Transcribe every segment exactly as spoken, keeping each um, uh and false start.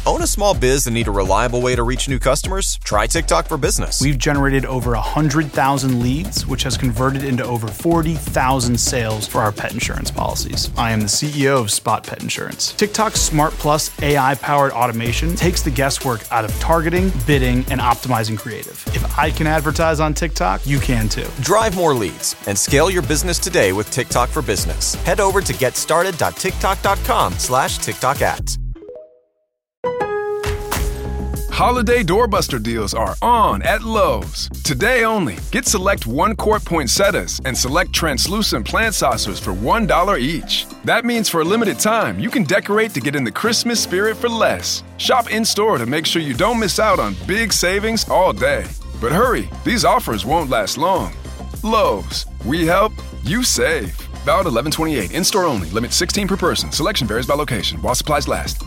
Own a small biz and need a reliable way to reach new customers? Try TikTok for Business. We've generated over one hundred thousand leads, which has converted into over forty thousand sales for our pet insurance policies. I am the C E O of Spot Pet Insurance. TikTok's Smart Plus A I-powered automation takes the guesswork out of targeting, bidding, and optimizing creative. If I can advertise on TikTok, you can too. Drive more leads and scale your business today with TikTok for Business. Head over to getstarted.tiktok.com slash TikTok ads. Holiday doorbuster deals are on at Lowe's. Today only, get select one-quart poinsettias and select translucent plant saucers for one dollar each. That means for a limited time, you can decorate to get in the Christmas spirit for less. Shop in-store to make sure you don't miss out on big savings all day. But hurry, these offers won't last long. Lowe's, we help, you save. Valid eleven twenty-eight, in-store only, limit sixteen per person. Selection varies by location, while supplies last.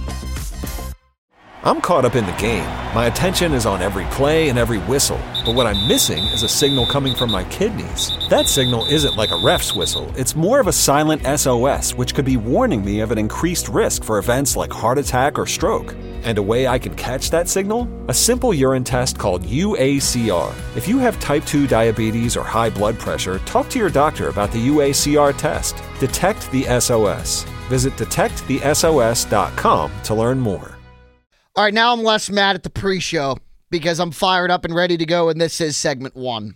I'm caught up in the game. My attention is on every play and every whistle. But what I'm missing is a signal coming from my kidneys. That signal isn't like a ref's whistle. It's more of a silent S O S, which could be warning me of an increased risk for events like heart attack or stroke. And a way I can catch that signal? A simple urine test called U A C R. If you have type two diabetes or high blood pressure, talk to your doctor about the U A C R test. Detect the S O S. Visit detect the S O S dot com to learn more. All right, now I'm less mad at the pre-show because I'm fired up and ready to go, and this is segment one.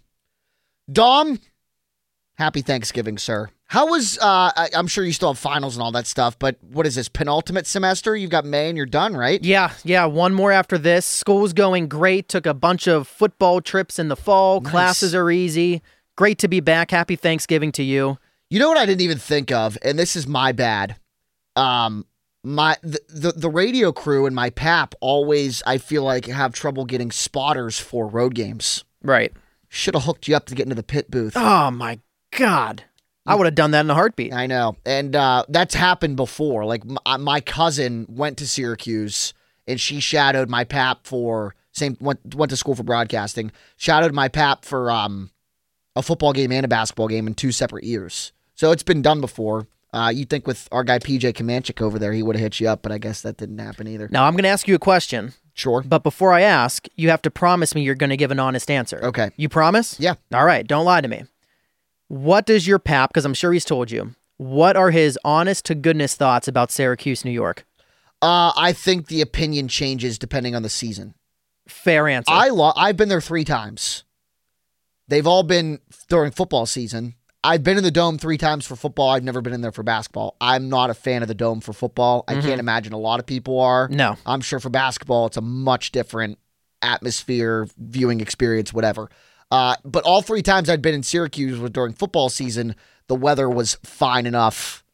Dom, happy Thanksgiving, sir. How was, uh, I, I'm sure you still have finals and all that stuff, but what is this, penultimate semester? You've got May and you're done, right? Yeah, yeah, one more after this. School's going great. Took a bunch of football trips in the fall. Nice. Classes are easy. Great to be back. Happy Thanksgiving to you. You know what I didn't even think of, and this is my bad. Um... My the, the the radio crew and my pap always, I feel like, have trouble getting spotters for road games. Right. Should have hooked you up to get into the pit booth. Oh, my God. I would have done that in a heartbeat. I know. And uh, that's happened before. Like, my, my cousin went to Syracuse, and she shadowed my pap for, same went, went to school for broadcasting, shadowed my pap for um, a football game and a basketball game in two separate years. So it's been done before. Uh, you'd think with our guy P J Kamenchik over there, he would have hit you up, but I guess that didn't happen either. Now, I'm going to ask you a question. Sure. But before I ask, you have to promise me you're going to give an honest answer. Okay. You promise? Yeah. All right. Don't lie to me. What does your pap, because I'm sure he's told you, what are his honest-to-goodness thoughts about Syracuse, New York? Uh, I think the opinion changes depending on the season. Fair answer. I lo- I've been there three times. They've all been during football season. I've been in the Dome three times for football. I've never been in there for basketball. I'm not a fan of the Dome for football. I mm-hmm. can't imagine a lot of people are. No. I'm sure for basketball, it's a much different atmosphere, viewing experience, whatever. Uh, but all three times I'd been in Syracuse was during football season. The weather was fine enough.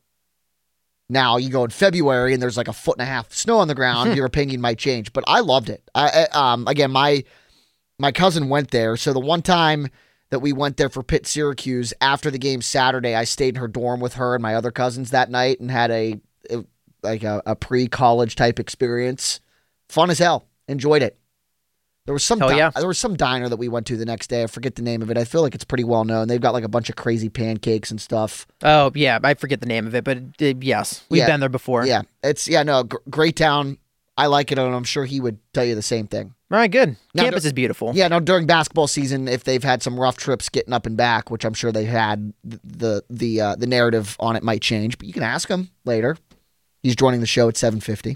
Now, you go in February and there's like a foot and a half of snow on the ground. Your opinion might change. But I loved it. I, I um Again, my my cousin went there. So the one time that we went there for Pitt Syracuse after the game Saturday, I stayed in her dorm with her and my other cousins that night and had a, a like a, a pre-college type experience. Fun as hell. Enjoyed it. There was some Hell di- yeah. there was some diner that we went to the next day. I forget the name of it. I feel like it's pretty well known. They've got like a bunch of crazy pancakes and stuff. Oh, yeah. I forget the name of it, but uh, yes, we've Yeah. been there before. Yeah. It's yeah, no, gr- great town. I like it, and I'm sure he would tell you the same thing. All right, good. Now, Campus dur- is beautiful. Yeah, no, during basketball season, if they've had some rough trips getting up and back, which I'm sure they had, the the the, uh, the narrative on it might change, but you can ask him later. He's joining the show at seven fifty.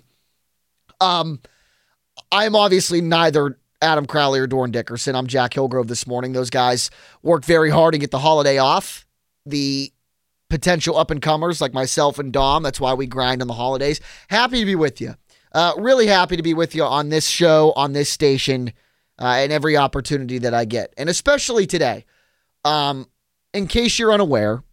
Um, I'm obviously neither Adam Crowley or Doran Dickerson. I'm Jack Hillgrove this morning. Those guys work very hard to get the holiday off. The potential up-and-comers like myself and Dom, that's why we grind on the holidays. Happy to be with you. Uh, really happy to be with you on this show, on this station, uh, and every opportunity that I get. And especially today. Um, in case you're unaware,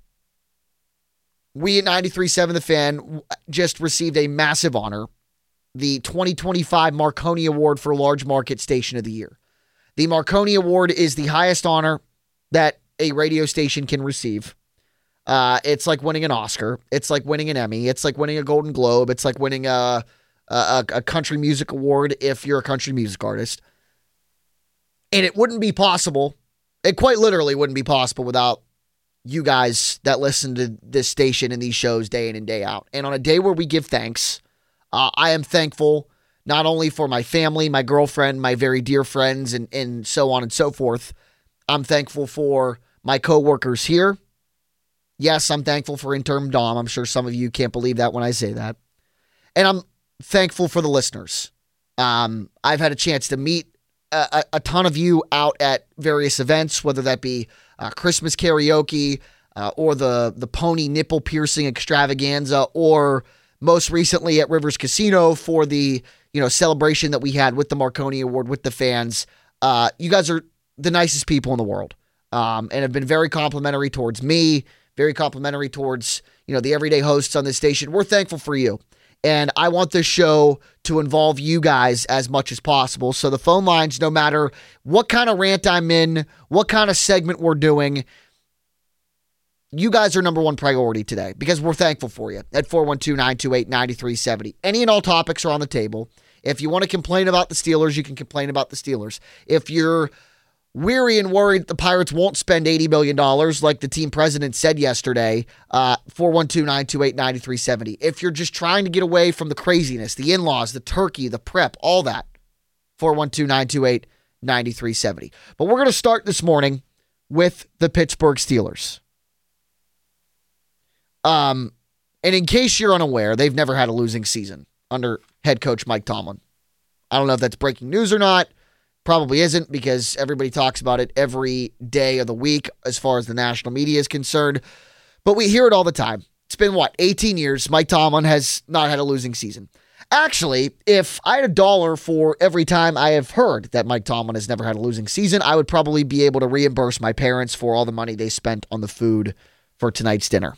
we at ninety-three point seven The Fan just received a massive honor, the twenty twenty-five Marconi Award for Large Market Station of the Year. The Marconi Award is the highest honor that a radio station can receive. Uh, it's like winning an Oscar. It's like winning an Emmy. It's like winning a Golden Globe. It's like winning a... A, a country music award if you're a country music artist. And it wouldn't be possible, it quite literally wouldn't be possible without you guys that listen to this station and these shows day in and day out. And on a day where we give thanks, uh, I am thankful not only for my family, my girlfriend, my very dear friends, and, and so on and so forth. I'm thankful for my coworkers here. Yes, I'm thankful for Interim Dom. I'm sure some of you can't believe that when I say that. And I'm thankful for the listeners. Um, I've had a chance to meet a, a ton of you out at various events, whether that be uh, Christmas karaoke uh, or the, the pony nipple piercing extravaganza, or most recently at Rivers Casino for the you know celebration that we had with the Marconi Award with the fans. Uh, you guys are the nicest people in the world, um, and have been very complimentary towards me, very complimentary towards you know the everyday hosts on this station. We're thankful for you. And I want this show to involve you guys as much as possible. So the phone lines, no matter what kind of rant I'm in, what kind of segment we're doing, you guys are number one priority today because we're thankful for you at four one two, nine two eight, nine three seven zero. Any and all topics are on the table. If you want to complain about the Steelers, you can complain about the Steelers. If you're weary and worried the Pirates won't spend eighty million dollars like the team president said yesterday, uh, four one two, nine two eight, nine three seven zero. If you're just trying to get away from the craziness, the in-laws, the turkey, the prep, all that, four one two, nine two eight, nine three seven zero. But we're going to start this morning with the Pittsburgh Steelers. Um, and in case you're unaware, they've never had a losing season under head coach Mike Tomlin. I don't know if that's breaking news or not. Probably isn't, because everybody talks about it every day of the week as far as the national media is concerned. But we hear it all the time. It's been, what, eighteen years Mike Tomlin has not had a losing season. Actually, if I had a dollar for every time I have heard that Mike Tomlin has never had a losing season, I would probably be able to reimburse my parents for all the money they spent on the food for tonight's dinner.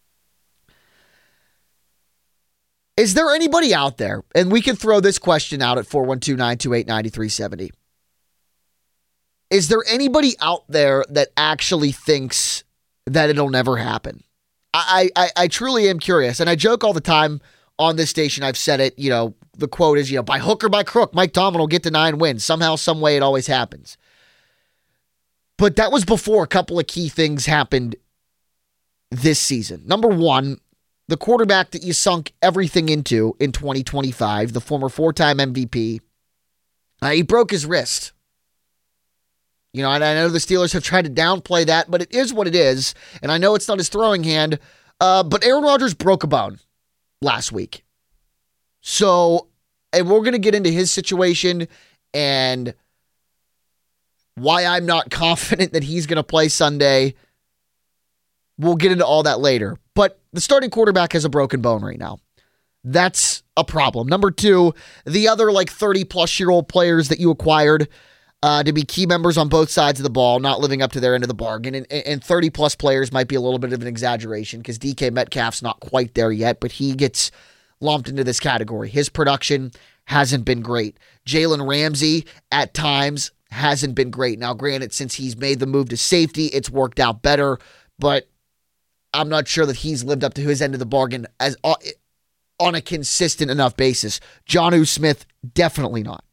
Is there anybody out there, and we can throw this question out at four one two, nine two eight, nine three seven zero. Is there anybody out there that actually thinks that it'll never happen? I, I I truly am curious, and I joke all the time on this station. I've said it, you know, the quote is, you know, by hook or by crook, Mike Tomlin will get to nine wins. Somehow, some way, it always happens. But that was before a couple of key things happened this season. Number one, the quarterback that you sunk everything into in twenty twenty-five, the former four-time M V P, uh, he broke his wrist. You know, and I know the Steelers have tried to downplay that, but it is what it is. And I know it's not his throwing hand, uh, but Aaron Rodgers broke a bone last week. So, and we're going to get into his situation and why I'm not confident that he's going to play Sunday. We'll get into all that later. But the starting quarterback has a broken bone right now. That's a problem. Number two, the other like thirty-plus-year-old players that you acquired Uh, to be key members on both sides of the ball, not living up to their end of the bargain. And, and thirty-plus players might be a little bit of an exaggeration because D K Metcalf's not quite there yet, but he gets lumped into this category. His production hasn't been great. Jalen Ramsey, at times, hasn't been great. Now, granted, since he's made the move to safety, it's worked out better, but I'm not sure that he's lived up to his end of the bargain as uh, on a consistent enough basis. Jonnu Smith, definitely not.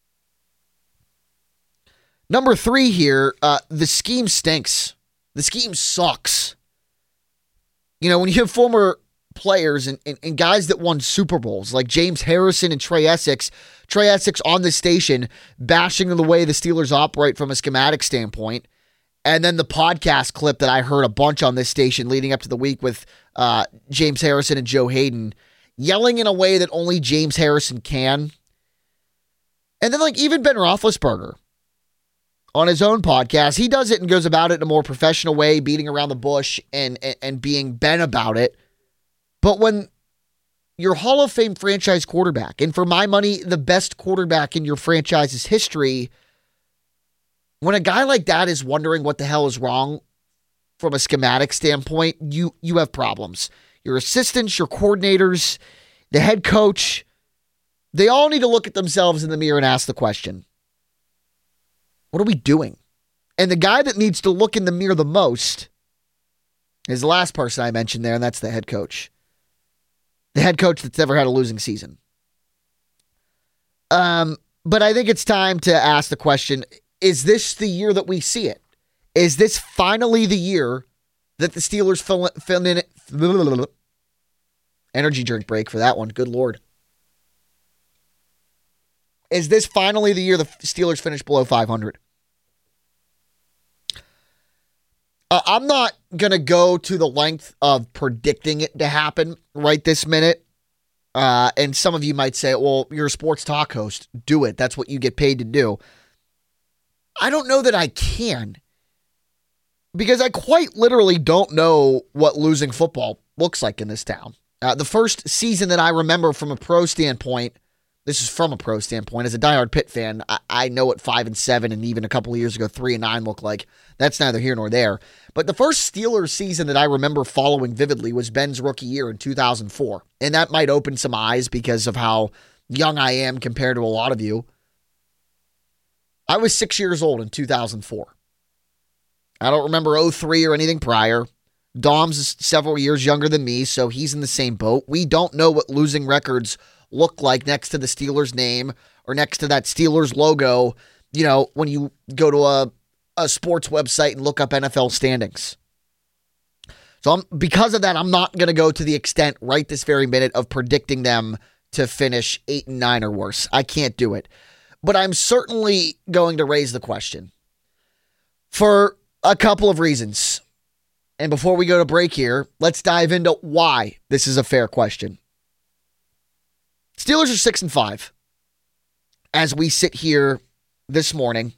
Number three here, uh, the scheme stinks. The scheme sucks. You know, when you have former players and, and, and guys that won Super Bowls, like James Harrison and Trey Essex, Trey Essex on this station bashing the way the Steelers operate from a schematic standpoint, and then the podcast clip that I heard a bunch on this station leading up to the week with uh, James Harrison and Joe Hayden, yelling in a way that only James Harrison can. And then, like, even Ben Roethlisberger, on his own podcast, he does it and goes about it in a more professional way, beating around the bush and, and, and being Ben about it. But when your Hall of Fame franchise quarterback, and for my money, the best quarterback in your franchise's history, when a guy like that is wondering what the hell is wrong from a schematic standpoint, you you have problems. Your assistants, your coordinators, the head coach, they all need to look at themselves in the mirror and ask the question, what are we doing? And the guy that needs to look in the mirror the most is the last person I mentioned there, and that's the head coach. The head coach that's never had a losing season. Um, but I think it's time to ask the question, is this the year that we see it? Is this finally the year that the Steelers fill, fill in it? Energy drink break for that one. Good Lord. Is this finally the year the Steelers finish below five hundred? Uh, I'm not going to go to the length of predicting it to happen right this minute. Uh, and some of you might say, well, you're a sports talk host. Do it. That's what you get paid to do. I don't know that I can. Because I quite literally don't know what losing football looks like in this town. Uh, the first season that I remember from a pro standpoint, this is from a pro standpoint, as a diehard Pitt fan, I, I know what five and seven and even a couple of years ago three and nine look like. That's neither here nor there. But the first Steelers season that I remember following vividly was Ben's rookie year in two thousand four. And that might open some eyes because of how young I am compared to a lot of you. I was six years old in two thousand four. I don't remember oh three or anything prior. Dom's is several years younger than me, so he's in the same boat. We don't know what losing records look like next to the Steelers name or next to that Steelers logo, you know, when you go to a, a sports website and look up N F L standings. So I'm, because of that, I'm not going to go to the extent right this very minute of predicting them to finish eight and nine or worse. I can't do it. But I'm certainly going to raise the question for a couple of reasons. And before we go to break here, let's dive into why this is a fair question. Steelers are six and five as we sit here this morning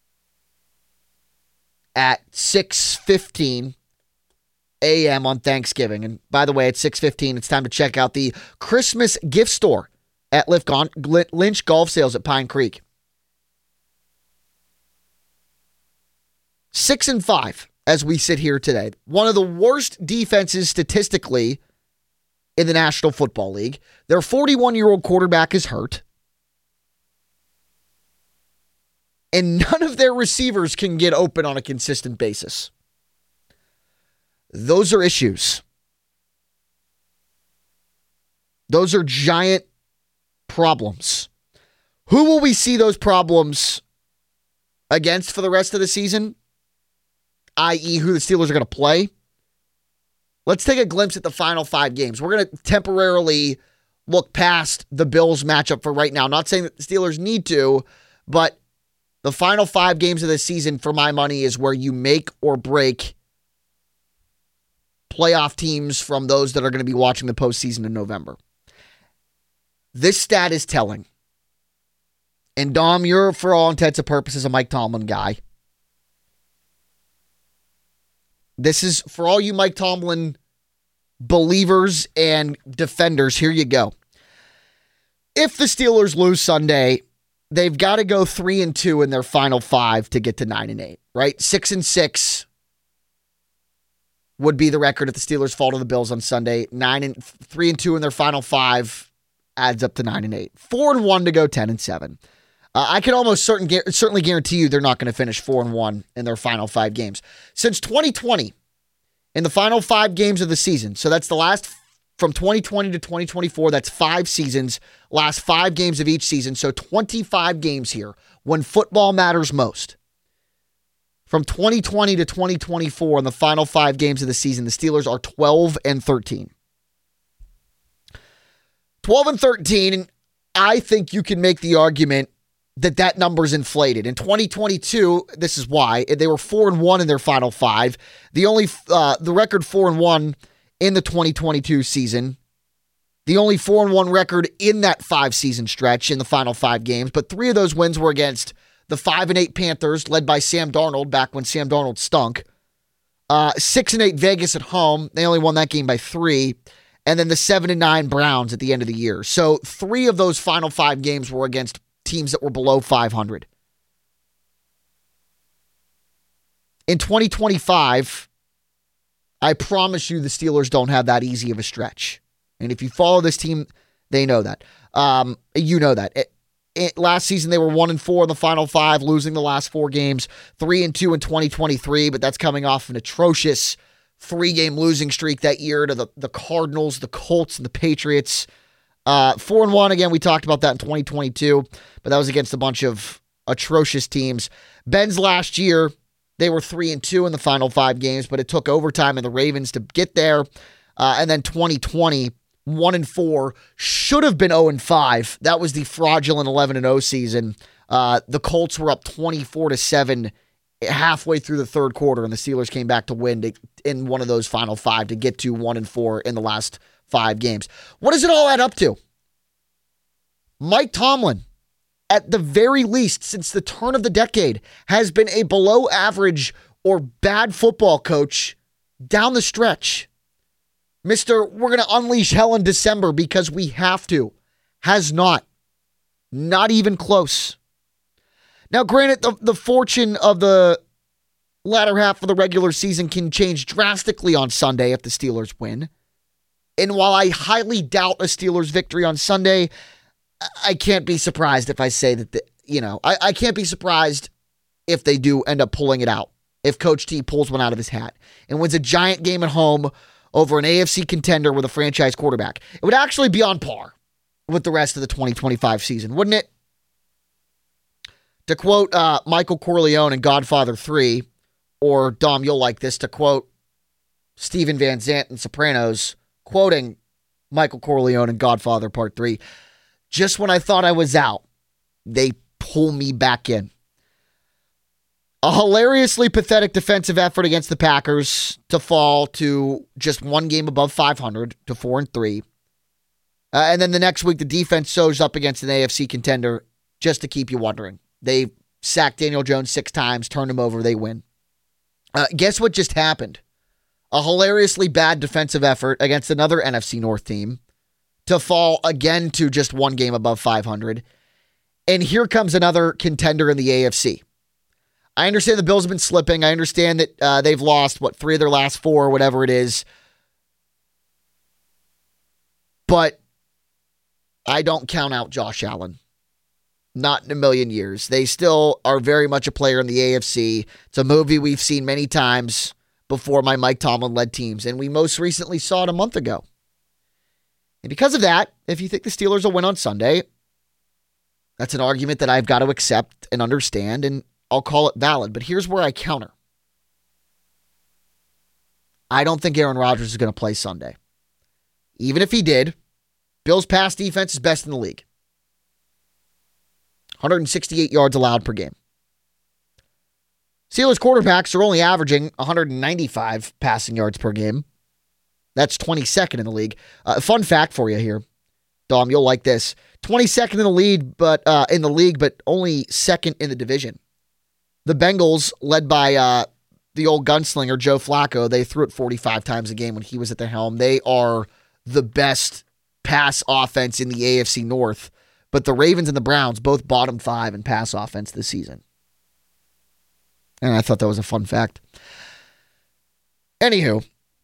at six fifteen a.m. on Thanksgiving. And by the way, at six fifteen, it's time to check out the Christmas gift store at Lynch Golf Sales at Pine Creek. Six and five as we sit here today. One of the worst defenses statistically in the National Football League. Their forty-one-year-old quarterback is hurt. And none of their receivers can get open on a consistent basis. Those are issues. Those are giant problems. Who will we see those problems against for the rest of the season? that is who the Steelers are going to play. Let's take a glimpse at the final five games. We're going to temporarily look past the Bills matchup for right now. Not saying that the Steelers need to, but the final five games of the season, for my money, is where you make or break playoff teams from those that are going to be watching the postseason in November. This stat is telling. And Dom, you're, for all intents and purposes, a Mike Tomlin guy. This is, for all you Mike Tomlin believers and defenders, here you go. If the Steelers lose Sunday, they've got to go three and two in their final five to get to nine and eight, right? Six and six would be the record if the Steelers fall to the Bills on Sunday. Nine and three and two in their final five adds up to nine and eight. Four and one to go ten and seven. Uh, I can almost certain, certainly guarantee you they're not going to finish four and one in their final five games. Since twenty twenty, in the final five games of the season, so that's the last, from twenty twenty to twenty twenty-four, that's five seasons, last five games of each season, so twenty-five games here, when football matters most. From twenty twenty to twenty twenty-four, in the final five games of the season, the Steelers are twelve and thirteen. twelve and thirteen, and I think you can make the argument that that number's inflated. In twenty twenty-two, this is why, they were four and one in their final five. The only, uh, the record four and one in the twenty twenty-two season. The only four and one record in that five-season stretch in the final five games, but three of those wins were against the five and eight Panthers, led by Sam Darnold, back when Sam Darnold stunk. Uh, six and eight Vegas at home. They only won that game by three. And then the seven and nine Browns at the end of the year. So three of those final five games were against teams that were below five hundred. In twenty twenty-five, I promise you the Steelers don't have that easy of a stretch. And if you follow this team, they know that. Um, you know that. It, it, last season, they were one and four in the final five, losing the last four games, three and two in twenty twenty-three, but that's coming off an atrocious three-game losing streak that year to the, the Cardinals, the Colts, and the Patriots. Uh, four and one, again, we talked about that in twenty twenty-two, but that was against a bunch of atrocious teams. Ben's last year, they were three and two in the final five games, but it took overtime and the Ravens to get there. Uh, and then twenty twenty, one and four, should have been oh and five. That was the fraudulent eleven and oh season. Uh, the Colts were up twenty-four to seven halfway through the third quarter, and the Steelers came back to win to, in one of those final five to get to one and four in the last five games. What does it all add up to? Mike Tomlin, at the very least, since the turn of the decade, has been a below average or bad football coach down the stretch. Mister We're going to unleash hell in December because we have to, has not. Not even close. Now, granted, the, the fortune of the latter half of the regular season can change drastically on Sunday if the Steelers win. And while I highly doubt a Steelers victory on Sunday, I can't be surprised if I say that, the, you know, I, I can't be surprised if they do end up pulling it out. If Coach T pulls one out of his hat and wins a giant game at home over an A F C contender with a franchise quarterback. It would actually be on par with the rest of the twenty twenty-five season, wouldn't it? To quote uh, Michael Corleone in Godfather three, or Dom, you'll like this, to quote Steven Van Zandt in Sopranos, quoting Michael Corleone in Godfather Part three, just when I thought I was out, they pull me back in. A hilariously pathetic defensive effort against the Packers to fall to just one game above five hundred to four and three. Uh, and then the next week, the defense shows up against an A F C contender just to keep you wondering. They sacked Daniel Jones six times, turned him over, they win. Uh, guess what just happened? A hilariously bad defensive effort against another N F C North team to fall again to just one game above five hundred. And here comes another contender in the A F C. I understand the Bills have been slipping. I understand that uh, they've lost, what, three of their last four, or whatever it is. But I don't count out Josh Allen. Not in a million years. They still are very much a player in the A F C. It's a movie we've seen many times before my Mike Tomlin-led teams, and we most recently saw it a month ago. And because of that, if you think the Steelers will win on Sunday, that's an argument that I've got to accept and understand, and I'll call it valid. But here's where I counter. I don't think Aaron Rodgers is going to play Sunday. Even if he did, Bills' pass defense is best in the league. one hundred sixty-eight yards allowed per game. Steelers quarterbacks are only averaging one hundred ninety-five passing yards per game. That's twenty-second in the league. Uh, fun fact for you here, Dom, you'll like this. twenty-second in the lead, but uh, in the league, but only second in the division. The Bengals, led by uh, the old gunslinger Joe Flacco, they threw it forty-five times a game when he was at the helm. They are the best pass offense in the A F C North. But the Ravens and the Browns, both bottom five in pass offense this season. And I thought that was a fun fact. Anywho,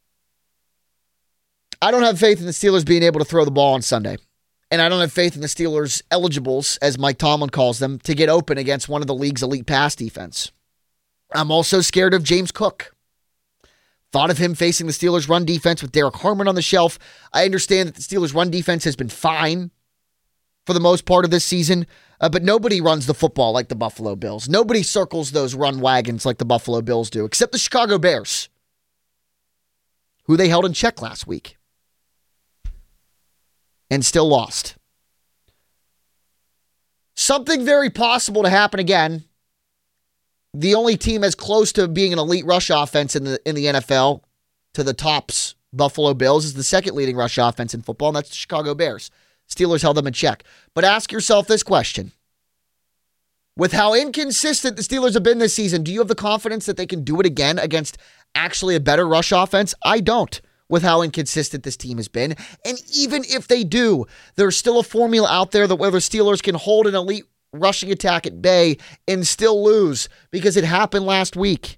I don't have faith in the Steelers being able to throw the ball on Sunday. And I don't have faith in the Steelers' eligibles, as Mike Tomlin calls them, to get open against one of the league's elite pass defense. I'm also scared of James Cook. Thought of him facing the Steelers' run defense with Derek Harmon on the shelf. I understand that the Steelers' run defense has been fine for the most part of this season, uh, but nobody runs the football like the Buffalo Bills. Nobody circles those run wagons like the Buffalo Bills do, except the Chicago Bears, who they held in check last week and still lost. Something very possible to happen again. The only team as close to being an elite rush offense in the in the N F L to the tops, Buffalo Bills, is the second leading rush offense in football, and that's the Chicago Bears. Steelers held them in check. But ask yourself this question. With how inconsistent the Steelers have been this season, do you have the confidence that they can do it again against actually a better rush offense? I don't, with how inconsistent this team has been. And even if they do, there's still a formula out there that where the Steelers can hold an elite rushing attack at bay and still lose, because it happened last week.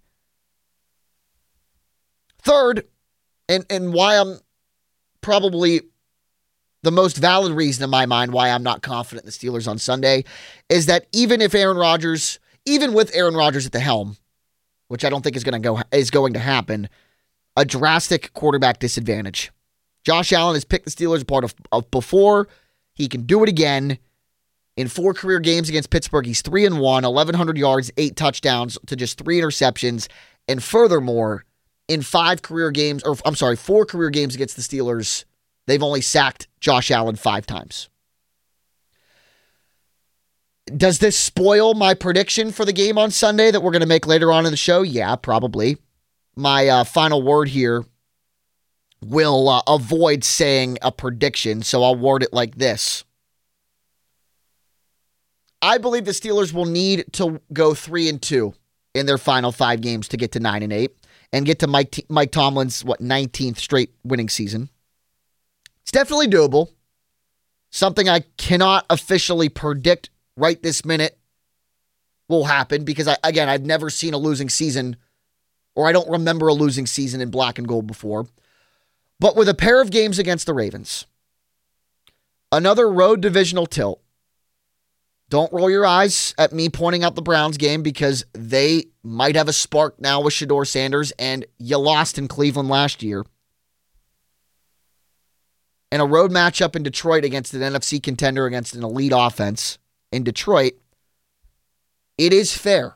Third, and, and why I'm probably the most valid reason in my mind why I'm not confident in the Steelers on Sunday is that even if Aaron Rodgers, even with Aaron Rodgers at the helm, which I don't think is going to go is going to happen, a drastic quarterback disadvantage. Josh Allen has picked the Steelers apart of, of before. He can do it again. In four career games against Pittsburgh, he's three and one, eleven hundred yards, eight touchdowns to just three interceptions. And furthermore, in five career games, or I'm sorry, four career games against the Steelers, They've only sacked Josh Allen five times. Does this spoil my prediction for the game on Sunday that we're going to make later on in the show? Yeah, probably. My uh, final word here will uh, avoid saying a prediction, so I'll word it like this. I believe the Steelers will need to go three and two in their final five games to get to nine and eight and get to Mike T- Mike Tomlin's what nineteenth straight winning season. It's definitely doable. Something I cannot officially predict right this minute will happen because I again I've never seen a losing season, or I don't remember a losing season in black and gold before. But with a pair of games against the Ravens, another road divisional tilt. Don't roll your eyes at me pointing out the Browns game because they might have a spark now with Shedeur Sanders, and you lost in Cleveland last year. And a road matchup in Detroit against an N F C contender against an elite offense in Detroit. It is fair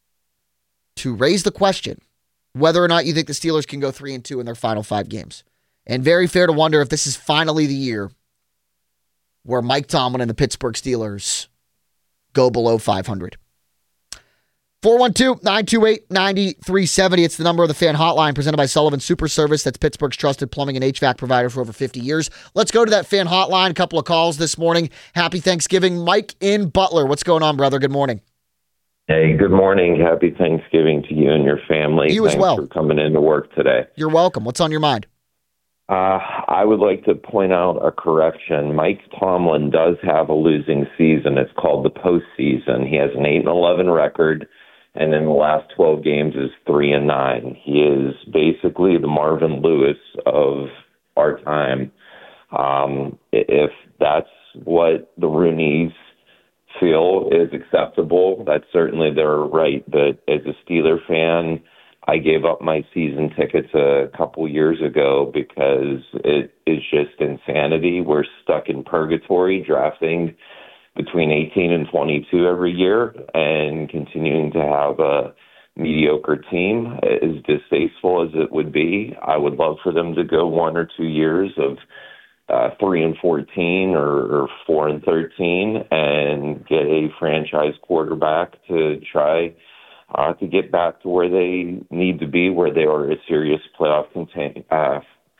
to raise the question whether or not you think the Steelers can go three and two in their final five games. And very fair to wonder if this is finally the year where Mike Tomlin and the Pittsburgh Steelers go below five hundred. four one two, nine two eight, nine three seven zero. It's the number of the fan hotline presented by Sullivan Super Service. That's Pittsburgh's trusted plumbing and H V A C provider for over fifty years. Let's go to that fan hotline. A couple of calls this morning. Happy Thanksgiving. Mike in Butler. What's going on, brother? Good morning. Hey, good morning. Happy Thanksgiving to you and your family. You as Thanks well. for coming into work today. You're welcome. What's on your mind? Uh, I would like to point out a correction. Mike Tomlin does have a losing season. It's called the postseason. He has an eight and eleven record, and in the last twelve games is three and nine. He is basically the Marvin Lewis of our time. Um, if that's what the Rooneys feel is acceptable, that's certainly their right. But as a Steeler fan, I gave up my season tickets a couple years ago because it is just insanity. We're stuck in purgatory drafting between eighteen and twenty-two every year and continuing to have a mediocre team. As distasteful as it would be, I would love for them to go one or two years of uh, three and fourteen or, or four and thirteen and get a franchise quarterback to try Uh, to get back to where they need to be, where they are a serious playoff contain, uh,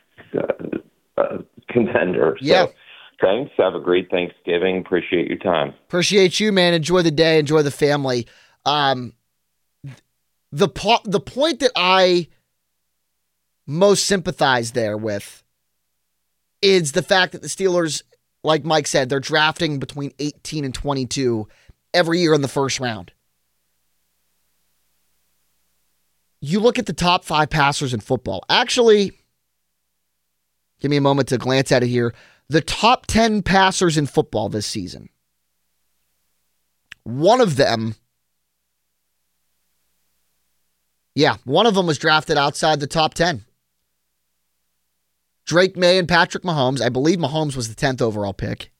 uh, uh, contender. Yeah. So, thanks. Have a great Thanksgiving. Appreciate your time. Appreciate you, man. Enjoy the day. Enjoy the family. Um, the po- the point that I most sympathize there with is the fact that the Steelers, like Mike said, they're drafting between eighteen and twenty-two every year in the first round. You look at the top five passers in football. Actually, give me a moment to glance at it here. The top ten passers in football this season. One of them, yeah, one of them was drafted outside the top ten. Drake May and Patrick Mahomes. I believe Mahomes was the tenth overall pick.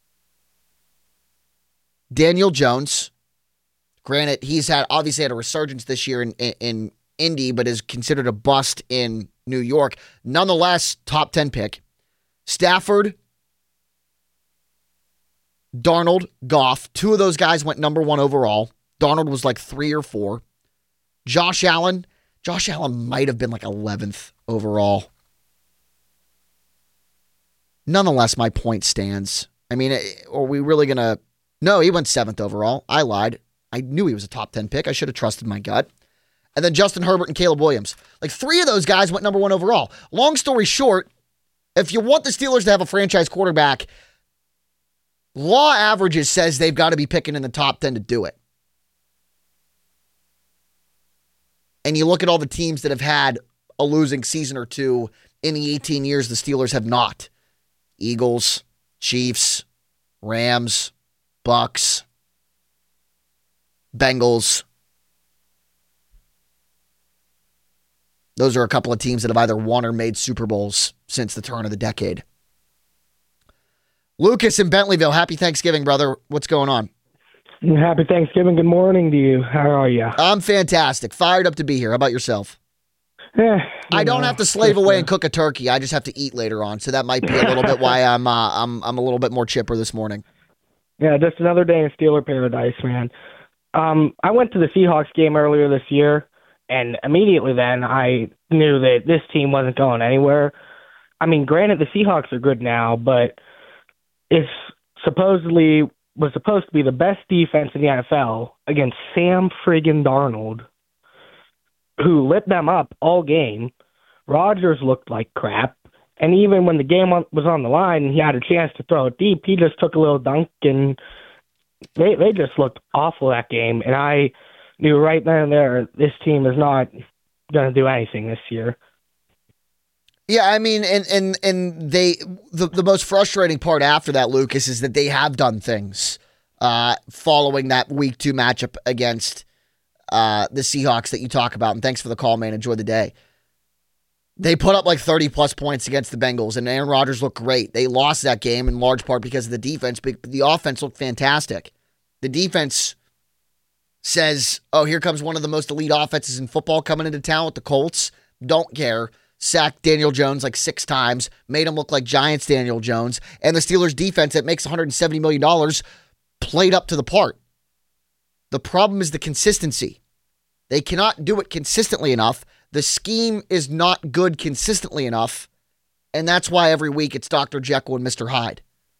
Daniel Jones. Granted, he's had obviously had a resurgence this year in, in, in Indy, but is considered a bust in New York. Nonetheless, top ten pick. Stafford, Darnold, Goff. Two of those guys went number one overall. Darnold was like three or four. Josh Allen. Josh Allen might have been like eleventh overall. Nonetheless, my point stands. I mean, are we really going to... No, he went seventh overall. I lied. I knew he was a top ten pick. I should have trusted my gut. And then Justin Herbert and Caleb Williams. Like three of those guys went number one overall. Long story short, if you want the Steelers to have a franchise quarterback, law averages says they've got to be picking in the top ten to do it. And you look at all the teams that have had a losing season or two in the eighteen years the Steelers have not. Eagles, Chiefs, Rams, Bucks, Bengals. Those are a couple of teams that have either won or made Super Bowls since the turn of the decade. Lucas in Bentleyville, happy Thanksgiving, brother. What's going on? Happy Thanksgiving. Good morning to you. How are you? I'm fantastic. Fired up to be here. How about yourself? Eh, I don't know, have to slave just, away uh, and cook a turkey. I just have to eat later on. So that might be a little bit why I'm uh, I'm I'm a little bit more chipper this morning. Yeah, just another day in Steeler paradise, man. Um, I went to the Seahawks game earlier this year, and immediately then I knew that this team wasn't going anywhere. I mean, granted, the Seahawks are good now, but it's supposedly was supposed to be the best defense in the N F L against Sam friggin' Darnold, who lit them up all game. Rodgers looked like crap. And even when the game was on the line and he had a chance to throw it deep, he just took a little dunk, and they they just looked awful that game. And I knew right then and there, this team is not going to do anything this year. Yeah, I mean, and and and they the, the most frustrating part after that, Lucas, is that they have done things uh, following that week two matchup against uh, the Seahawks that you talk about. And thanks for the call, man. Enjoy the day. They put up like thirty plus points against the Bengals, and Aaron Rodgers looked great. They lost that game in large part because of the defense, but the offense looked fantastic. The defense says, oh, here comes one of the most elite offenses in football coming into town with the Colts. Don't care. Sacked Daniel Jones like six times, made him look like Giants Daniel Jones, and the Steelers defense that makes one hundred seventy million dollars played up to the part. The problem is the consistency. They cannot do it consistently enough. The scheme is not good consistently enough, and that's why every week it's Doctor Jekyll and Mister Hyde.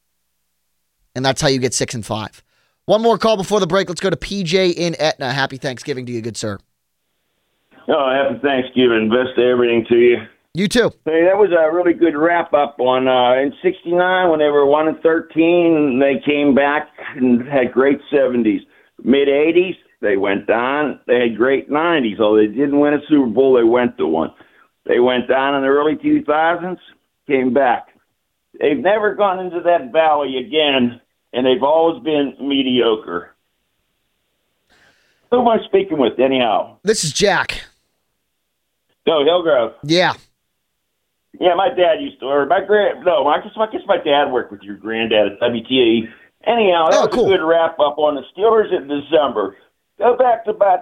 And that's how you get six and five. One more call before the break. Let's go to P J in Etna. Happy Thanksgiving to you, good sir. Oh, happy Thanksgiving. Best of everything to you. You too. Hey, that was a really good wrap-up on uh, in sixty-nine when they were one and thirteen. They came back and had great seventies. Mid-eighties, they went down. They had great nineties. Although they didn't win a Super Bowl, they went to one. They went down in the early two thousands, came back. They've never gone into that valley again, and they've always been mediocre. Who am I speaking with, anyhow? This is Jack. No, Hillgrove. Yeah. Yeah, my dad used to, or my grand, no, I guess, I guess my dad worked with your granddad at W T A. Anyhow, that oh, was cool. a good wrap-up on the Steelers in December. Go back to about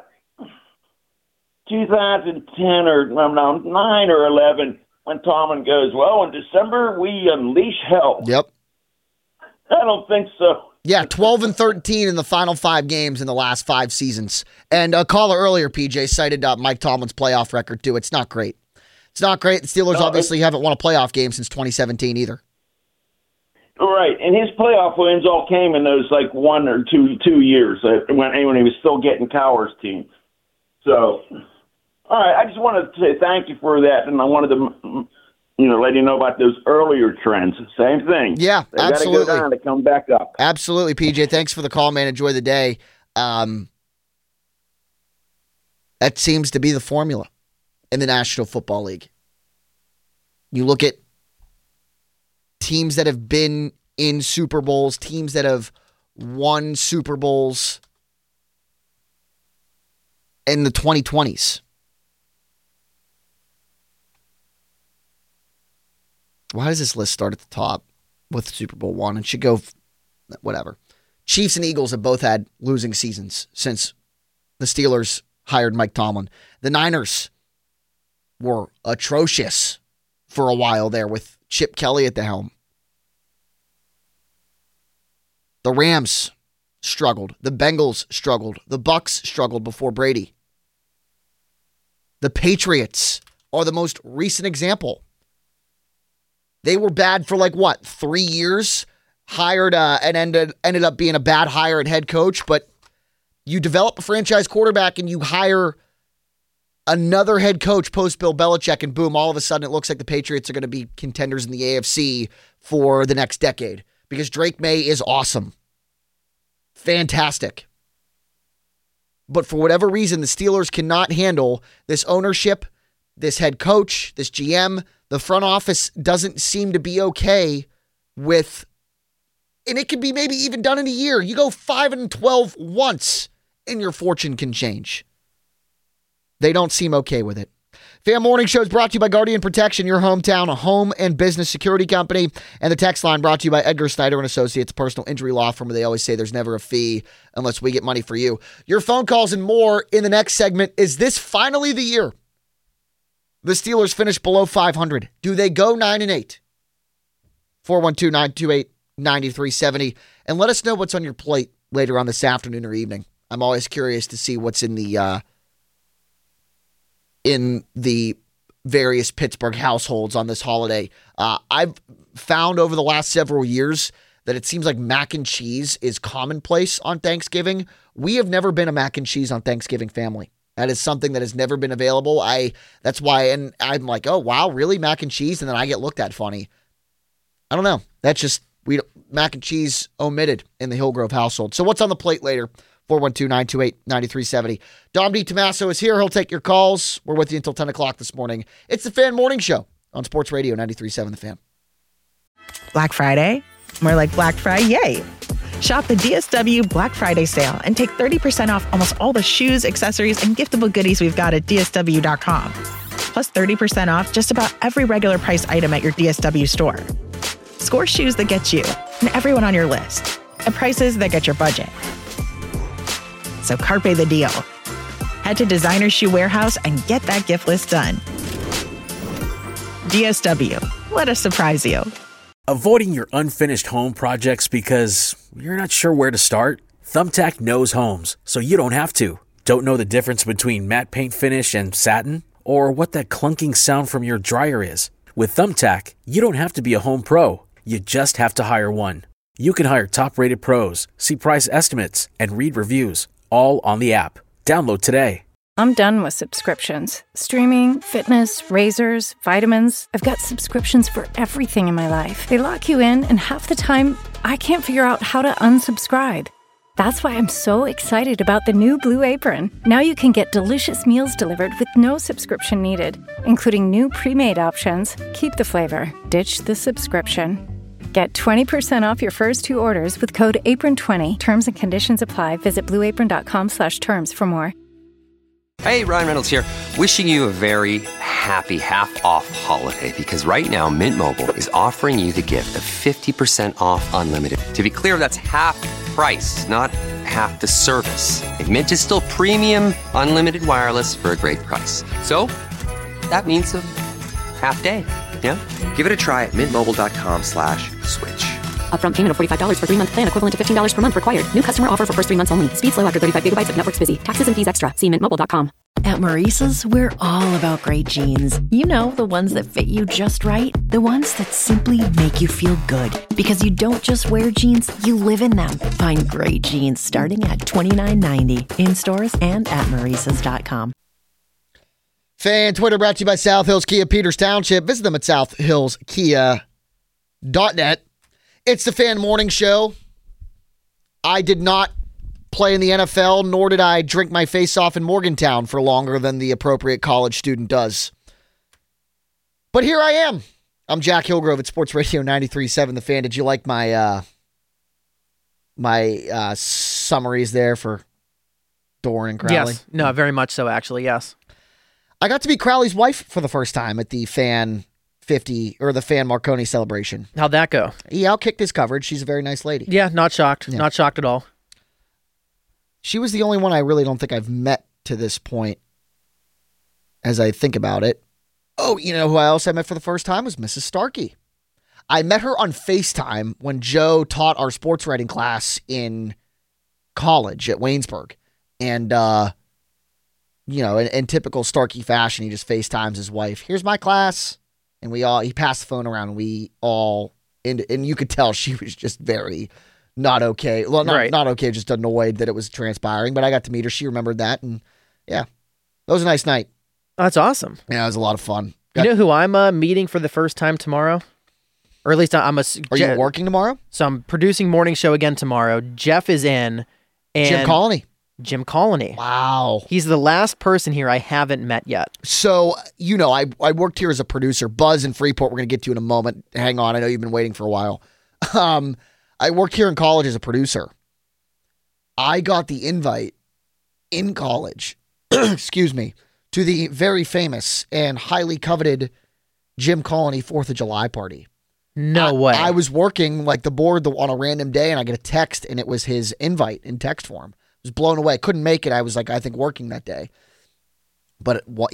two thousand ten or no, nine or eleven when Tomlin goes, well, in December we unleash hell. Yep. I don't think so. Yeah, twelve and thirteen in the final five games in the last five seasons. And a caller earlier, P J, cited uh, Mike Tomlin's playoff record, too. It's not great. It's not great. The Steelers no, obviously haven't won a playoff game since twenty seventeen either. Right, and his playoff wins all came in those like one or two two years uh, when when he was still getting Cowher's team. So, all right, I just wanted to say thank you for that, and I wanted to, you know, let you know about those earlier trends. Same thing. Yeah, they absolutely. Got to go down to come back up. Absolutely, P J. Thanks for the call, man. Enjoy the day. Um, that seems to be the formula in the National Football League. You look at teams that have been in Super Bowls, teams that have won Super Bowls in the twenty twenties. Why does this list start at the top with Super Bowl one? It should go, whatever. Chiefs and Eagles have both had losing seasons since the Steelers hired Mike Tomlin. The Niners were atrocious for a while there with Chip Kelly at the helm. The Rams struggled. The Bengals struggled. The Bucks struggled before Brady. The Patriots are the most recent example. They were bad for like, what, three years? Hired uh, and ended, ended up being a bad hire at head coach, but you develop a franchise quarterback and you hire another head coach post Bill Belichick, and boom, all of a sudden it looks like the Patriots are going to be contenders in the A F C for the next decade because Drake May is awesome. Fantastic. But for whatever reason, the Steelers cannot handle this ownership, this head coach, this G M. The front office doesn't seem to be okay with, and it can be maybe even done in a year. You go five and twelve once, and your fortune can change. They don't seem okay with it. Fan Morning Show is brought to you by Guardian Protection, your hometown, a home and business security company. And the text line brought to you by Edgar Snyder and Associates, personal injury law firm, where they always say there's never a fee unless we get money for you. Your phone calls and more in the next segment. Is this finally the year the Steelers finish below five hundred? Do they go nine and eight? four one two, nine two eight, nine three seven zero. And let us know what's on your plate later on this afternoon or evening. I'm always curious to see what's in the uh, in the various Pittsburgh households on this holiday. Uh, I've found over the last several years that it seems like mac and cheese is commonplace on Thanksgiving. We have never been a mac and cheese on Thanksgiving family. That is something that has never been available. I that's why, and I'm like, oh wow, really, mac and cheese, and then I get looked at funny. I don't know. That's just we mac and cheese omitted in the Hillgrove household. So what's on the plate later? four one two, nine two eight, nine three seven zero. Dom DiTomaso is here. He'll take your calls. We're with you until ten o'clock this morning. It's the Fan Morning Show on Sports Radio ninety-three point seven The Fan. Black Friday? More like Black Friday, yay! Shop the D S W Black Friday sale and take thirty percent off almost all the shoes, accessories, and giftable goodies we've got at D S W dot com. Plus thirty percent off just about every regular price item at your D S W store. Score shoes that get you and everyone on your list at prices that get your budget. So carpe the deal. Head to Designer Shoe Warehouse and get that gift list done. D S W. Let us surprise you. Avoiding your unfinished home projects because you're not sure where to start? Thumbtack knows homes, so you don't have to. Don't know the difference between matte paint finish and satin? Or what that clunking sound from your dryer is? With Thumbtack, you don't have to be a home pro. You just have to hire one. You can hire top-rated pros, see price estimates, and read reviews, all on the app. Download today. I'm done with subscriptions. Streaming, fitness, razors, vitamins. I've got subscriptions for everything in my life. They lock you in, and half the time, I can't figure out how to unsubscribe. That's why I'm so excited about the new Blue Apron. Now you can get delicious meals delivered with no subscription needed, including new pre-made options. Keep the flavor, ditch the subscription. Get twenty percent off your first two orders with code apron twenty. Terms and conditions apply. Visit blue apron dot com slash terms for more. Hey, Ryan Reynolds here. Wishing you a very happy half-off holiday because right now Mint Mobile is offering you the gift of fifty percent off unlimited. To be clear, that's half price, not half the service. And Mint is still premium unlimited wireless for a great price. So that means a half day. Yeah? Give it a try at mintmobile.com slash switch. Upfront payment of forty-five dollars for three-month plan equivalent to fifteen dollars per month required. New customer offer for first three months only. Speed slow after thirty-five gigabytes if network's busy. Taxes and fees extra. See mint mobile dot com. At Maurice's, we're all about great jeans. You know, the ones that fit you just right. The ones that simply make you feel good. Because you don't just wear jeans, you live in them. Find great jeans starting at twenty-nine ninety in stores and at maurices dot com. Fan Twitter brought to you by South Hills Kia Peters Township. Visit them at south hills kia dot net. It's the Fan Morning Show. I did not play in the N F L, nor did I drink my face off in Morgantown for longer than the appropriate college student does. But here I am. I'm Jack Hillgrove at Sports Radio ninety-three point seven The Fan. Did you like my uh, my uh, summaries there for Doran and Crowley? Yes. No, very much so, actually, yes. I got to meet Crowley's wife for the first time at the Fan fifty, or the Fan Marconi celebration. How'd that go? He outkicked his coverage. She's a very nice lady. Yeah, not shocked. Yeah. Not shocked at all. She was the only one I really don't think I've met to this point as I think about it. Oh, you know who else I met for the first time was Missus Starkey. I met her on FaceTime when Joe taught our sports writing class in college at Waynesburg. And, uh, you know, in, in typical Starkey fashion, he just FaceTimes his wife. Here's my class. And we all, he passed the phone around and we all, and, and you could tell she was just very not okay. Well, not, right. not okay, just annoyed that it was transpiring. But I got to meet her. She remembered that. And yeah, that was a nice night. That's awesome. Yeah, it was a lot of fun. Got, you know who I'm uh, meeting for the first time tomorrow? Or at least I'm a... Are Je- you working tomorrow? So I'm producing morning show again tomorrow. Jeff is in. And Jim Colony. Jim Colony. Wow. He's the last person here I haven't met yet. So, you know, I, I worked here as a producer. Buzz in Freeport, we're going to get to in a moment. Hang on, I know you've been waiting for a while. Um, I worked here in college as a producer. I got the invite in college, excuse me, to the very famous and highly coveted Jim Colony fourth of July party. No I, way. I was working like the board the, on a random day, and I get a text, and it was his invite in text form. Was blown away. Couldn't make it. I was like, I think working that day. But what? Yeah. I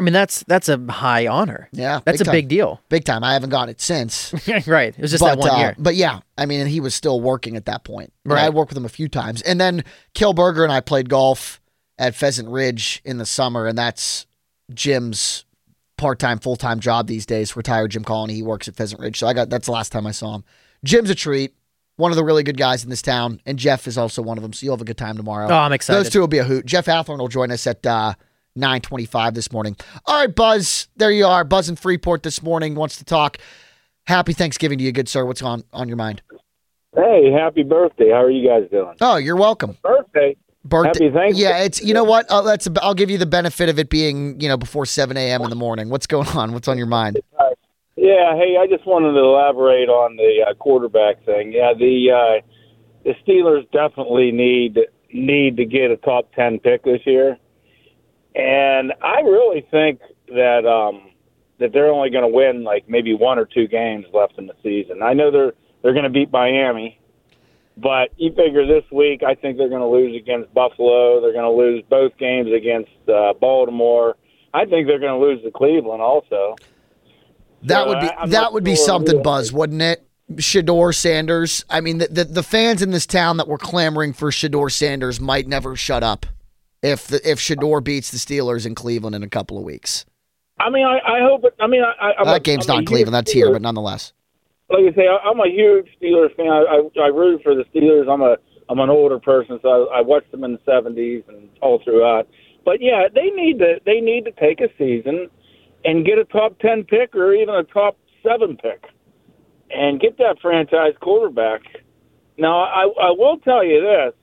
I mean, that's that's a high honor. Yeah. That's a time. big deal. Big time. I haven't gotten it since. Right. It was just but, that one uh, year. But yeah, I mean, and he was still working at that point. And Right. I worked with him a few times. And then Kilberger and I played golf at Pheasant Ridge in the summer, and that's Jim's part-time, full-time job these days. Retired Jim Colony. He works at Pheasant Ridge. So I got that's the last time I saw him. Jim's a treat. One of the really good guys in this town, and Jeff is also one of them, so you'll have a good time tomorrow. Oh, I'm excited. Those two will be a hoot. Jeff Athlorn will join us at uh, nine twenty-five this morning. All right, Buzz, there you are. Buzz in Freeport this morning wants to talk. Happy Thanksgiving to you, good sir. What's on, on your mind? Hey, happy birthday. How are you guys doing? Oh, you're welcome. Birthday. Birthday. Happy Thanksgiving. Yeah, it's you know what? Uh, that's I'll give you the benefit of it being you know before seven a.m. in the morning. What's going on? What's on your mind? Yeah, hey, I just wanted to elaborate on the uh, quarterback thing. Yeah, the uh, the Steelers definitely need need to get a top ten pick this year, and I really think that um, that they're only going to win like maybe one or two games left in the season. I know they're they're going to beat Miami, but you figure this week I think they're going to lose against Buffalo. They're going to lose both games against uh, Baltimore. I think they're going to lose to Cleveland also. That So would be I- I'm that not would be sure something, who- Buzz, wouldn't it? Shador Sanders. I mean, the, the the fans in this town that were clamoring for Shador Sanders might never shut up if the, if Shador beats the Steelers in Cleveland in a couple of weeks. I mean, I, I hope it. I mean, I, I, I'm that a, game's I'm not a in Cleveland. huge That's here, Steelers- but nonetheless. Like I say, I, I'm a huge Steelers fan. I, I, I root for the Steelers. I'm a I'm an older person, so I, I watched them in the seventies and all throughout. But yeah, they need to they need to take a season and get a top ten pick or even a top seven pick, and get that franchise quarterback. Now, I, I will tell you this: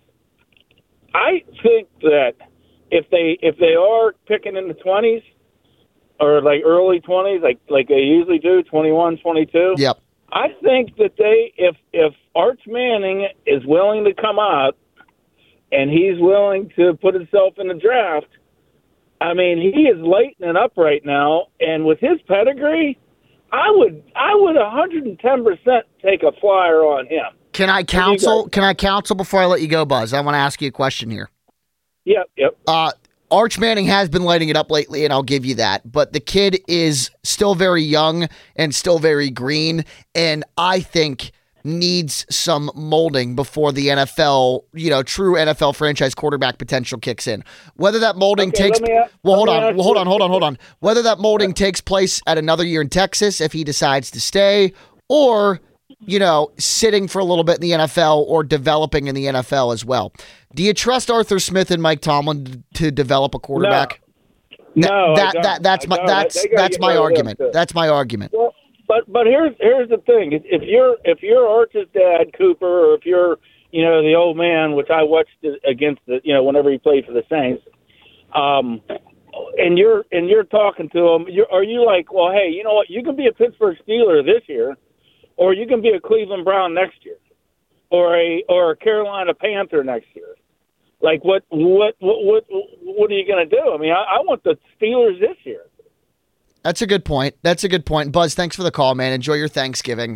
I think that if they if they are picking in the twenties or like early twenties, like like they usually do, twenty-one, twenty-two. Yep. I think that they, if if Arch Manning is willing to come out and he's willing to put himself in the draft, I mean, he is lighting it up right now, and with his pedigree, I would I would one hundred ten percent take a flyer on him. Can I counsel? Can I counsel before I let you go, Buzz? I want to ask you a question here. Yep, yep. Uh, Arch Manning has been lighting it up lately, and I'll give you that. But the kid is still very young and still very green, and I think needs some molding before the N F L, you know, true N F L franchise quarterback potential kicks in. Whether that molding Okay, takes let me a- well, hold let me on, ask well, hold you- on, hold on, hold on. Whether that molding takes place at another year in Texas if he decides to stay, or you know, sitting for a little bit in the N F L or developing in the N F L as well. Do you trust Arthur Smith and Mike Tomlin to develop a quarterback? No, I that don't. that that's I my don't. that's They gotta that's get my rid of them, argument. too. That's my argument. Well, but but here's here's the thing: if you're if you're Arch's dad, Cooper, or if you're you know the old man, which I watched against the you know whenever he played for the Saints, um, and you're and you're talking to him, you're, are you like, well, hey, you know what? You can be a Pittsburgh Steeler this year, or you can be a Cleveland Brown next year, or a or a Carolina Panther next year. Like what what what what what are you going to do? I mean, I, I want the Steelers this year. That's a good point. That's a good point. Buzz, thanks for the call, man. Enjoy your Thanksgiving.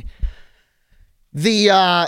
The uh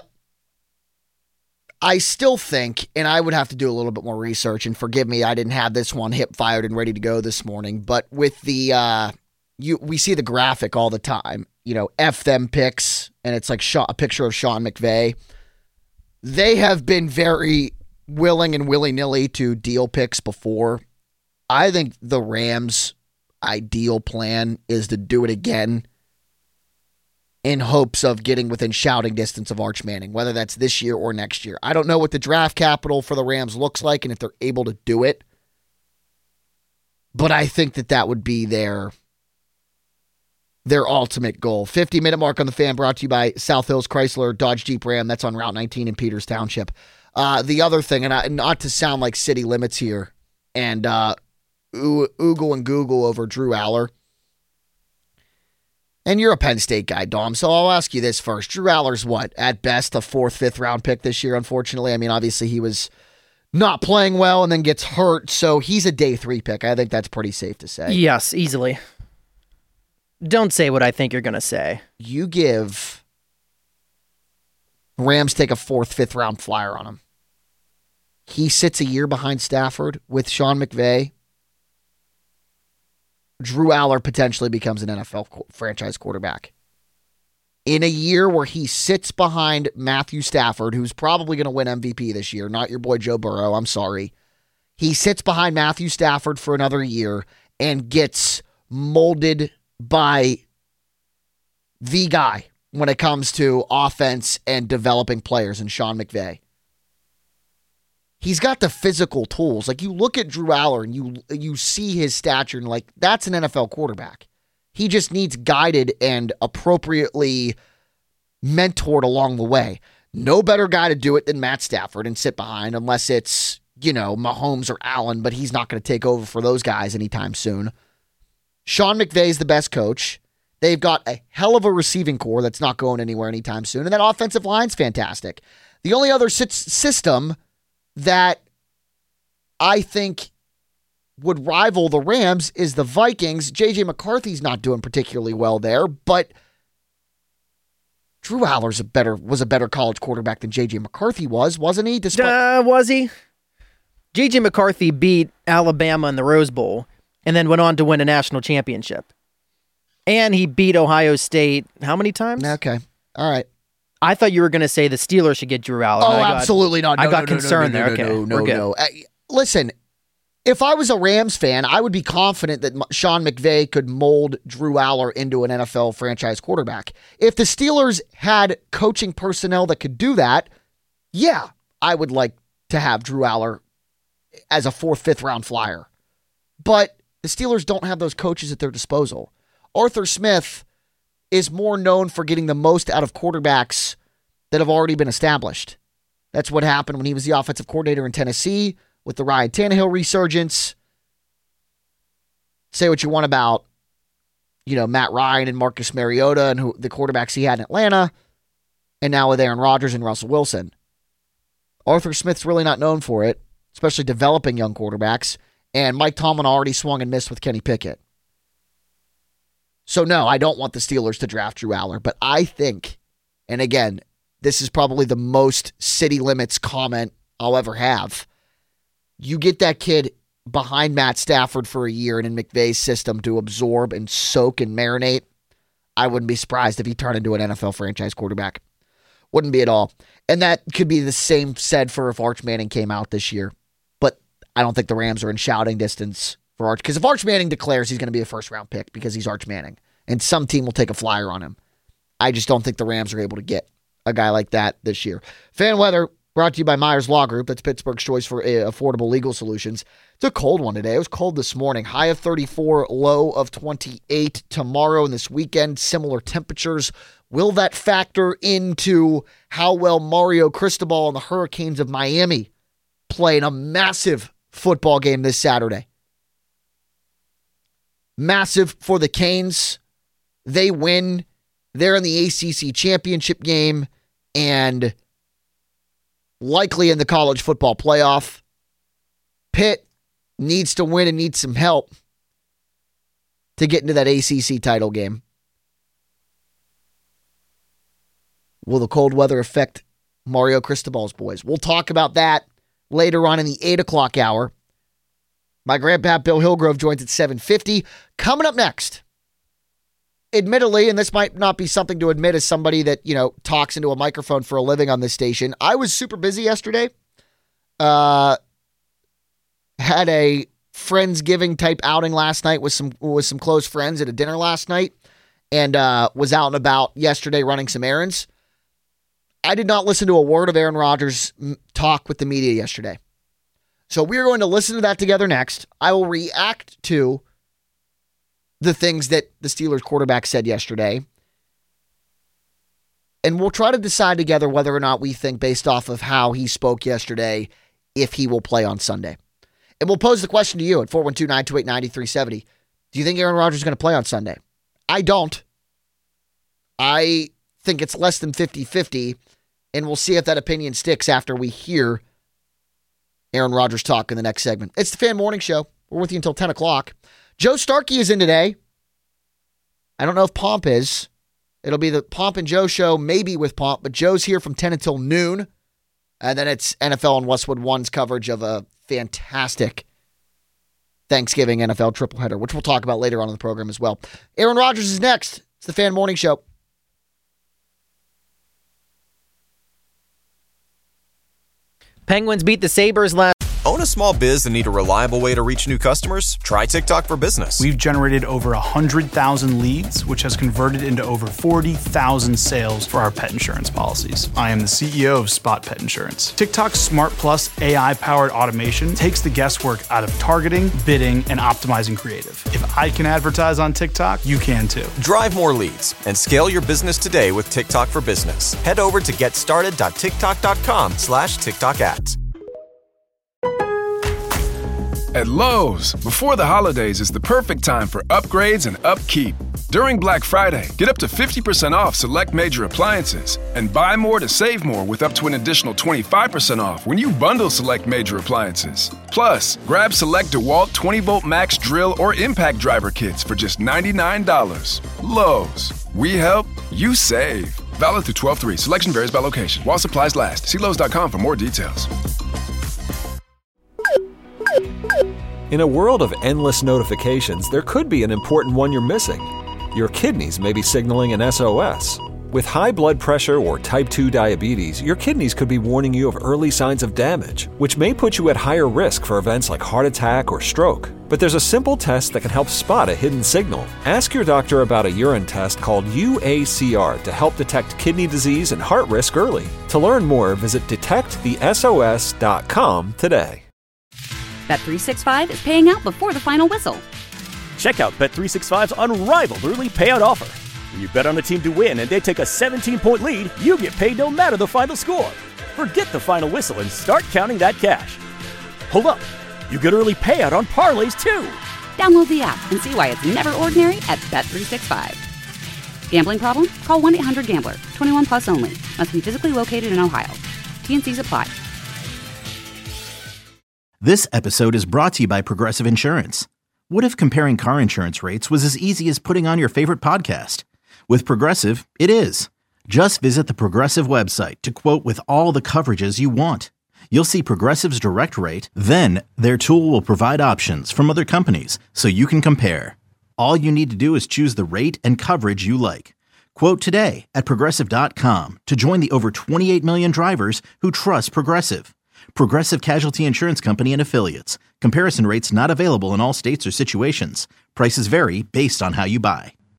I still think, and I would have to do a little bit more research, and forgive me, I didn't have this one hip fired and ready to go this morning, but with the uh you we see the graphic all the time, you know, F them picks, and it's like Sean, a picture of Sean McVay. They have been very willing and willy-nilly to deal picks before. I think the Rams' ideal plan is to do it again in hopes of getting within shouting distance of Arch Manning, whether that's this year or next year. I don't know what the draft capital for the Rams looks like and if they're able to do it, but I think that that would be their their ultimate goal. fifty-minute mark on the Fan, brought to you by South Hills Chrysler Dodge Jeep Ram. That's on Route nineteen in Peters Township. Uh, the other thing, and I, not to sound like city limits here, and uh, oogle and Google over Drew Aller. And you're a Penn State guy, Dom, so I'll ask you this first. Drew Aller's what? At best, a fourth, fifth round pick this year, unfortunately. I mean, obviously he was not playing well and then gets hurt, so he's a day three pick. I think that's pretty safe to say. Yes, easily. Don't say what I think you're going to say. You give Rams take a fourth, fifth round flyer on him. He sits a year behind Stafford with Sean McVay. Drew Aller potentially becomes an N F L co- franchise quarterback. In a year where he sits behind Matthew Stafford, who's probably going to win M V P this year, not your boy Joe Burrow, I'm sorry. He sits behind Matthew Stafford for another year and gets molded by the guy when it comes to offense and developing players in Sean McVay. He's got the physical tools. Like, you look at Drew Aller and you you see his stature and, like, that's an N F L quarterback. He just needs guided and appropriately mentored along the way. No better guy to do it than Matt Stafford and sit behind, unless it's, you know, Mahomes or Allen, but he's not going to take over for those guys anytime soon. Sean McVay's the best coach. They've got a hell of a receiving core that's not going anywhere anytime soon, and that offensive line's fantastic. The only other system that I think would rival the Rams is the Vikings. J J McCarthy's not doing particularly well there, but Drew Aller's a better was a better college quarterback than J J McCarthy was, wasn't he? Despite- uh, was he? J J McCarthy beat Alabama in the Rose Bowl and then went on to win a national championship. And he beat Ohio State how many times? Okay. All right. I thought you were going to say the Steelers should get Drew Aller. Oh, got, absolutely not. No, I got no, no, concerned no, no, there. no, Okay, no, no, we're good. no. Uh, listen, if I was a Rams fan, I would be confident that Sean McVay could mold Drew Aller into an N F L franchise quarterback. If the Steelers had coaching personnel that could do that, yeah, I would like to have Drew Aller as a fourth, fifth round flyer. But the Steelers don't have those coaches at their disposal. Arthur Smith is more known for getting the most out of quarterbacks that have already been established. That's what happened when he was the offensive coordinator in Tennessee with the Ryan Tannehill resurgence. Say what you want about, you know, Matt Ryan and Marcus Mariota and who, the quarterbacks he had in Atlanta, and now with Aaron Rodgers and Russell Wilson. Arthur Smith's really not known for it, especially developing young quarterbacks, and Mike Tomlin already swung and missed with Kenny Pickett. So no, I don't want the Steelers to draft Drew Aller, but I think, and again, this is probably the most city limits comment I'll ever have. You get that kid behind Matt Stafford for a year and in McVay's system to absorb and soak and marinate, I wouldn't be surprised if he turned into an N F L franchise quarterback. Wouldn't be at all. And that could be the same said for if Arch Manning came out this year. But I don't think the Rams are in shouting distance for Arch. Because if Arch Manning declares he's going to be a first-round pick because he's Arch Manning, and some team will take a flyer on him, I just don't think the Rams are able to get a guy like that this year. Fan weather brought to you by Myers Law Group. That's Pittsburgh's choice for uh, affordable legal solutions. It's a cold one today. It was cold this morning. High of thirty-four, low of twenty-eight. Tomorrow and this weekend, similar temperatures. Will that factor into how well Mario Cristobal and the Hurricanes of Miami play in a massive football game this Saturday? Massive for the Canes. They win. They're in the A C C championship game and likely in the college football playoff. Pitt needs to win and needs some help to get into that A C C title game. Will the cold weather affect Mario Cristobal's boys? We'll talk about that later on in the eight o'clock hour. My grandpa Bill Hillgrove joins at seven fifty. Coming up next, admittedly, and this might not be something to admit as somebody that, you know, talks into a microphone for a living on this station, I was super busy yesterday. Uh, had a Friendsgiving type outing last night with some with some close friends at a dinner last night, and uh, was out and about yesterday running some errands. I did not listen to a word of Aaron Rodgers' talk with the media yesterday. So we're going to listen to that together next. I will react to the things that the Steelers quarterback said yesterday. And we'll try to decide together whether or not we think, based off of how he spoke yesterday, if he will play on Sunday. And we'll pose the question to you at four one two, nine two eight, nine three seven zero. Do you think Aaron Rodgers is going to play on Sunday? I don't. I think it's less than fifty-fifty, and we'll see if that opinion sticks after we hear Aaron Rodgers talk in the next segment. It's the Fan Morning Show. We're with you until ten o'clock. Joe Starkey is in today. I don't know if Pomp is. It'll be the Pomp and Joe show, maybe with Pomp, but Joe's here from ten until noon. And then it's N F L and Westwood One's coverage of a fantastic Thanksgiving N F L triple header, which we'll talk about later on in the program as well. Aaron Rodgers is next. It's the Fan Morning Show. Penguins beat the Sabres last. Own a small biz and need a reliable way to reach new customers? Try TikTok for Business. We've generated over one hundred thousand leads, which has converted into over forty thousand sales for our pet insurance policies. I am the C E O of Spot Pet Insurance. TikTok's Smart Plus A I-powered automation takes the guesswork out of targeting, bidding, and optimizing creative. If I can advertise on TikTok, you can too. Drive more leads and scale your business today with TikTok for Business. Head over to getstarted.tiktok.com slash TikTok ads. At Lowe's, before the holidays is the perfect time for upgrades and upkeep. During Black Friday, get up to fifty percent off select major appliances and buy more to save more with up to an additional twenty-five percent off when you bundle select major appliances. Plus, grab select DeWalt twenty volt max drill or impact driver kits for just ninety-nine dollars. Lowe's, we help, you save. Valid through twelve three. Selection varies by location. While supplies last. See Lowe's dot com for more details. In a world of endless notifications, there could be an important one you're missing. Your kidneys may be signaling an S O S. With high blood pressure or type two diabetes, your kidneys could be warning you of early signs of damage, which may put you at higher risk for events like heart attack or stroke. But there's a simple test that can help spot a hidden signal. Ask your doctor about a urine test called U A C R to help detect kidney disease and heart risk early. To learn more, visit detect the S O S dot com today. Bet three sixty-five is paying out before the final whistle. Check out Bet three sixty-five's unrivaled early payout offer. When you bet on a team to win and they take a seventeen point lead, you get paid no matter the final score. Forget the final whistle and start counting that cash. Hold up, you get early payout on parlays too. Download the app and see why it's never ordinary at Bet three sixty-five. Gambling problem? Call one eight hundred gambler. twenty-one plus only. Must be physically located in Ohio. T and C's apply. This episode is brought to you by Progressive Insurance. What if comparing car insurance rates was as easy as putting on your favorite podcast? With Progressive, it is. Just visit the Progressive website to quote with all the coverages you want. You'll see Progressive's direct rate, then their tool will provide options from other companies so you can compare. All you need to do is choose the rate and coverage you like. Quote today at Progressive dot com to join the over twenty-eight million drivers who trust Progressive. Progressive Casualty Insurance Company and Affiliates. Comparison rates not available in all states or situations. Prices vary based on how you buy.